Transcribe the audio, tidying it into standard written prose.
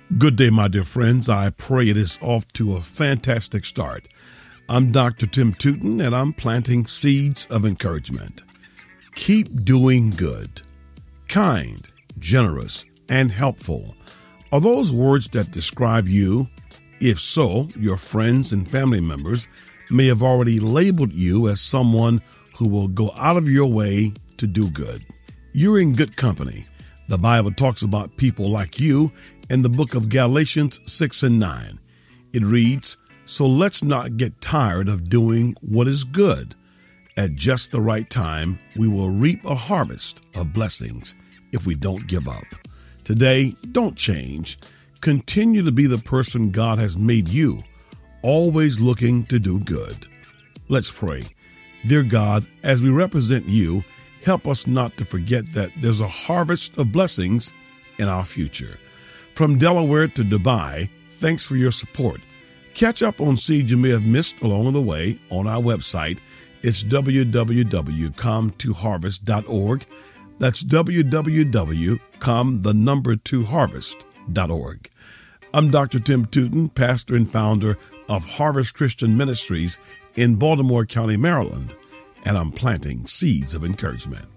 Good day, my dear friends. I pray it is off to a fantastic start. I'm Dr. Tim Tootin, and I'm planting seeds of encouragement. Keep doing good. Kind, generous, and helpful. Are those words that describe you? If so, your friends and family members may have already labeled you as someone who will go out of your way to do good. You're in good company. The Bible talks about people like you in the book of Galatians 6 and 9. It reads, "So let's not get tired of doing what is good. At just the right time, we will reap a harvest of blessings if we don't give up." Today, don't change. Continue to be the person God has made you, always looking to do good. Let's pray. Dear God, as we represent you, help us not to forget that there's a harvest of blessings in our future. From Delaware to Dubai, thanks for your support. Catch up on seeds you may have missed along the way on our website. It's www.com2harvest.org. That's www.com2harvest.org. I'm Dr. Tim Tootin, pastor and founder of Harvest Christian Ministries in Baltimore County, Maryland, and I'm planting seeds of encouragement.